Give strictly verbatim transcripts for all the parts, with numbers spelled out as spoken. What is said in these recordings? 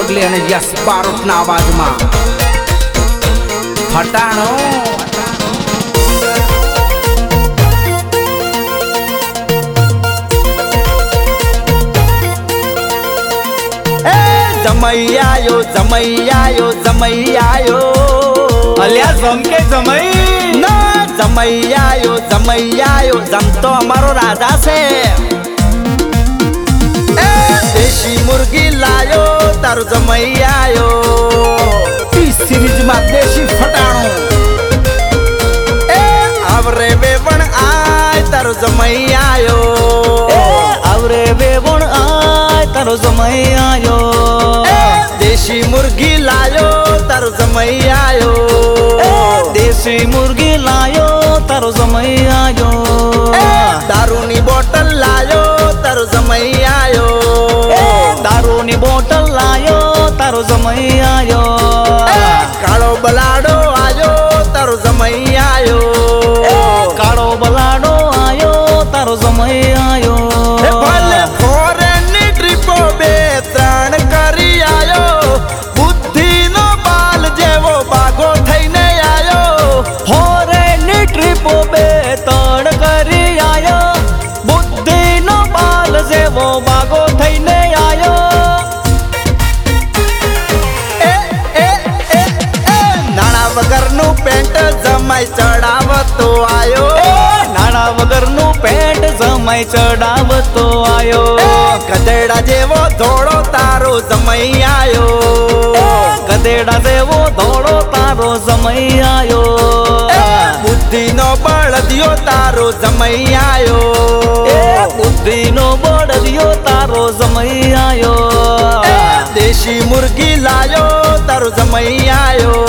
પગલે અને યસ બારોટના અવાજમાં ફટાણો જમૈયાયો જમૈયાયો જમૈયાયો અલ્યા જમ કે જમઈ ના જમૈયાયો જમૈયાયો જમ તો અમારો રાજા છે એ દેશી મુર્ગી લાયો તારો જમૈયાયો ટી સિરીઝમાં દેશી ફટાણો એ આવરે વેવણ આય તારો જમૈયાયો એ આવરે વેવણ આય તારો જમૈયાયો દેશી મુર્ગી લાયો તારો જમૈયાયો દેશી મુર્ગી લાયો તારો જમૈયાયો દારૂની બોટલ લાયો તારો જમૈયાયો દારૂની બોટલ લાયો તારો જમૈયાયો કાળો બલાડો આયો તારો જમૈયાયો કાળો બલાડો આયો તારો જમૈયાયો ભલે ફોરેનની ટ્રીપો બે ત્રણ કરી આયો બુદ્ધિનો બાલ જેવો બાગો થઈને આયો ફોરેનની ટ્રીપો બે ત્રણ કરી આયો બુદ્ધિનો બાલ જેવો બાગો થઈને આયો એ એ એ એ નાણા વગરનું પેન્ટ જમાઈ ચડાવતો આયો નાણા વગરનું પેન્ટ જમાઈ ચડાવતો આયો ગધેડા જેવો ધોળો તારો જમઈ આયો ગધેડા જેવો ધોળો તારો જમઈ આયો બુદ્ધિનો બળદિયો તારો જમઈ આયો બુદ્ધિનો બળદિયો તારો જમઈ આયો દેશી મુર્ગી લાયો તારો જમઈ આયો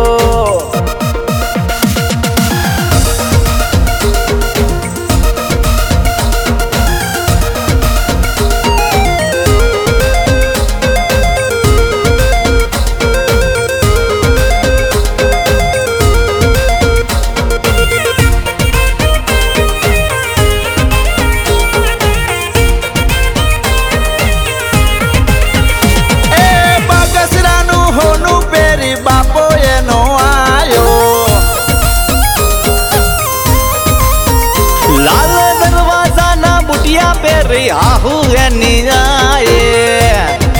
પેરી આહુ એની આયે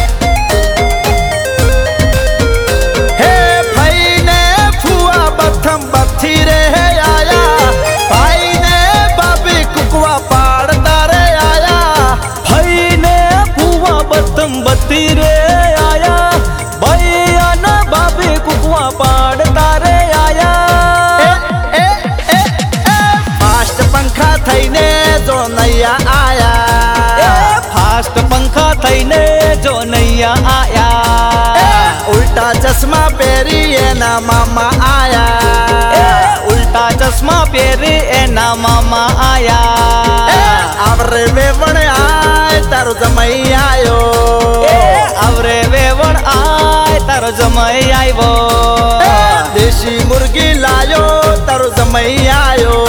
હે ભાઈને ફુવા બથમ બથી રે આયા ભાઈને બાબી કુકવા પાડતા રે આયા ભાઈને ફુવા બથમ બથી રે આયા ભૈયાના બાબી કુકવા પાડતા રે આયા એ એ એ ફાસ્ટ પંખા થઈને જો નૈયા આયા ફાસ્ટ પંખા થઈને જો નૈયા આયા ઉલ્ટા ચશ્મા પહેરી એના મામા આયા ઉલ્ટા ચશ્મા પહેરી એના મામા આયા આવરે વેવણ આય તારો જમઈ આયો આવરે વેવણ આય તારો જમઈ આવ્યો દેશી મુર્ગી લાયો તારો જમઈ આયો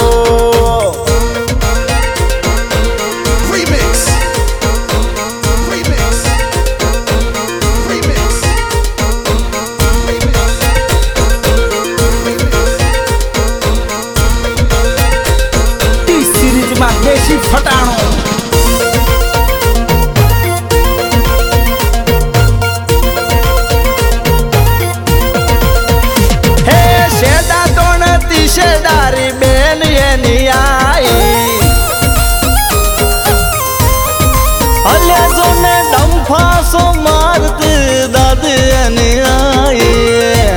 દેશી ફટાણો હે શેડા તોણ તીશેદારી બેન એની આઈ અલ્યા જો ને ડંફાસો મારતી દાદ એની આઈ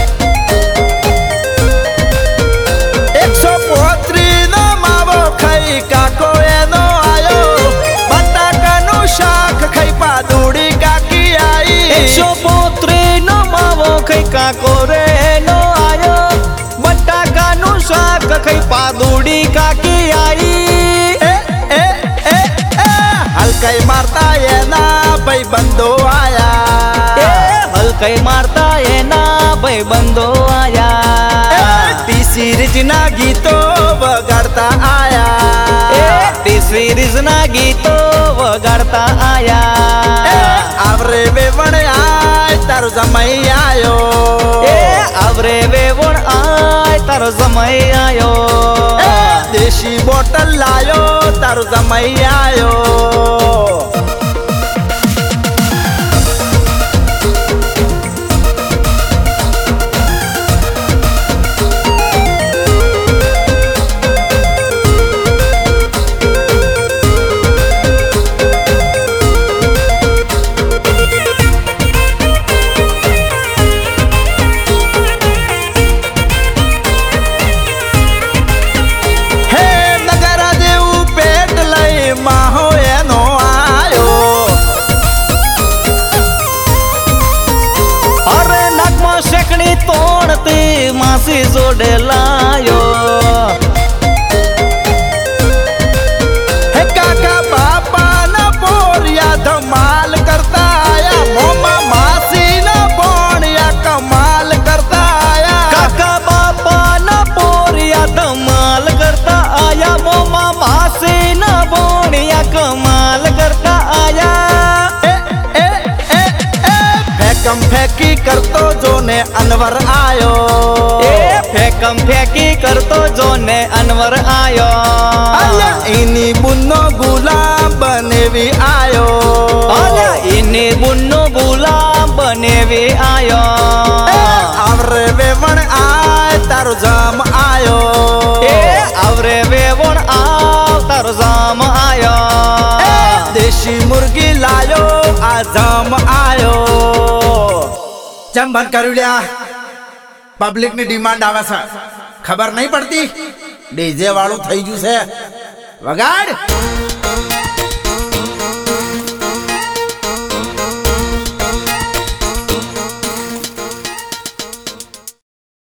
એકસો પોત્રી નો માવો ખાઈ કાકો એનો આયો બટાકાનું શાક ખાઈ પાદુડી કાકી આઈ એકસો પોત્રી નો માવો ખાઈ કાકો રે એનો આયો બટાકાનું શાક ખાઈ પાદુડી કાકી આઈ એ એ એ એ હલકાઈ મારતા એના ભાઈ બંધો આયા હલકાઈ મારતા એના ભાઈ બંધો આયા ટી સિરીઝ ના ગીતો વગાડતા આયા ટી સિરીઝ ના ગીતો વગાડતા આયા આવરે વેવણ આય તારો જમાઈ આયો એ આવરે વેવણ આય તારો સમય આયો દેશી બોટલ લાયો તારો જમાઈ આયો તોડતી માસી જોડે લાયો હે કાકા બાપા ના બોરિયા ધમાલ કરતા આયા મોમા માસી ના બોણિયા કમાલ કરતા આયા કાકા બાપા ના પોરિયા ધમાલ કરતા આયા મોમા માસી ના બોણિયા કમાલ કરતા આયા એ એ એ એ ફેકમ ફેકી કરતો જોને અનવર આયો એ ફેકમ ફેકી કરતો જોને અનવર આયો અલ્યા એની બુનો ગુલામ બનેવી આયો અલ્યા એની બુનો ગુલામ બનેવી આયો આવરે વેવણ આય તારો જામ આયો એ આવરે વેવણ આવ તારો જામ આયો દેશી મુર્ગી લાયો આ જામ આયો ચમ બંધ કર્યું લ્યા પબ્લિક ની ડિમાન્ડ આવે છે ખબર નહીં પડતી ડીજે વાળું થઈ ગયું છે વગાડ